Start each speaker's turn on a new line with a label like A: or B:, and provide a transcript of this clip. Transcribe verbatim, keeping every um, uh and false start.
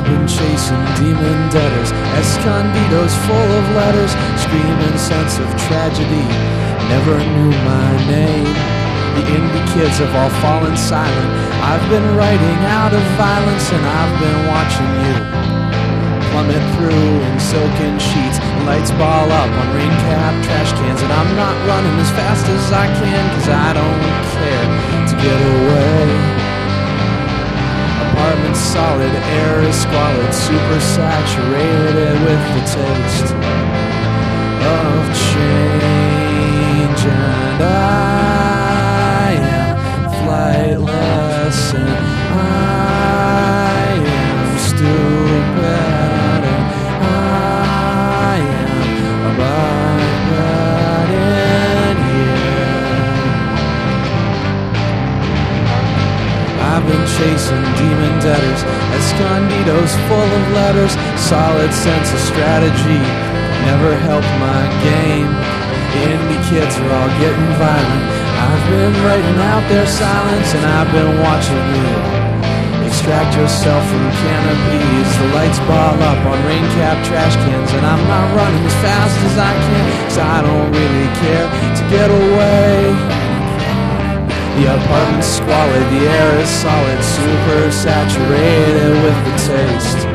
A: been chasing demon debtors, escondidos full of letters, screaming sense of tragedy, never knew my name. The indie kids have all fallen silent. I've been writing out of violence, and I've been watching you plummet through in silken sheets, lights ball up on rain cap trash cans, and I'm not running as fast as I can, cause I don't care to get away. Apartment's solid, air is squalid, super saturated with the taste of change, and I am flightless, and I am stupid. I've been chasing demon debtors, escondidos full of letters, solid sense of strategy never helped my game. The indie kids are all getting violent. I've been writing out their silence, and I've been watching you extract yourself from canopies. The lights ball up on rain cap trash cans, and I'm not running as fast as I can, cause I don't really care to get away. The apartment's squalid, the air is solid, super saturated with the taste